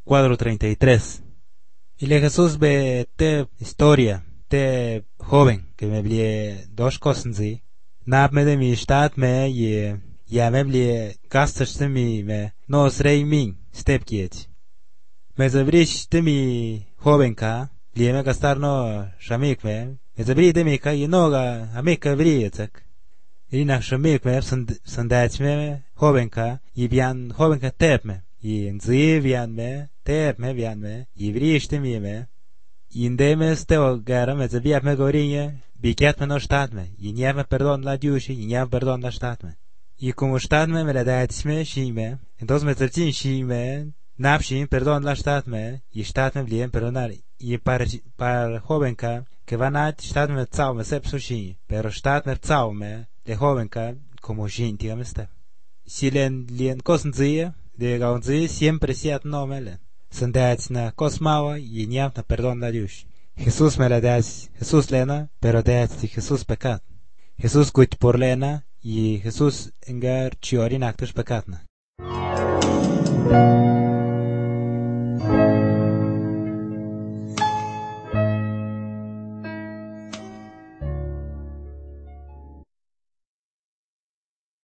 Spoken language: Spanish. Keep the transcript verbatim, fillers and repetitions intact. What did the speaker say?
cuadro treinta y tres. Y le Jesús ve te historia, te joven, que me blie dos cosas, ¿sí? Nap me de mi stat me y ya me blie gastas de mi me nos rey min step kiet. Me zabrish de mi joven ka, blie me gastar no shamik me, me zabri de mi ka y no ga amik ka brie tak. Y na shamik me sandach me joven ka y bien joven ka tep me. Y en zi bien me, tep me bien me, y brish mi me. Y en demes te o gara me zabiap me gorinje, biket me no stat me, y nie me perdón la diushi, y nie me perdón la stat me. Y como stat me me la dats me, shi me, entonces me zertin shi me, napshin perdón la stat me, y stat me blien perdonar. Y para, para joven ka, que van a stat me tsao me sepso shi, pero stat me tsao me, de joven ka, como shin tiga me step. Si len lien kosen zie, de gaunzi siempre siat no mele. Sandats na kosmawa y niam na perdón la diush. Jesús me la das, Jesús lena, pero das si Jesús pecat. Jesús kuit por lena y Jesús engar chiorin actus pecatna.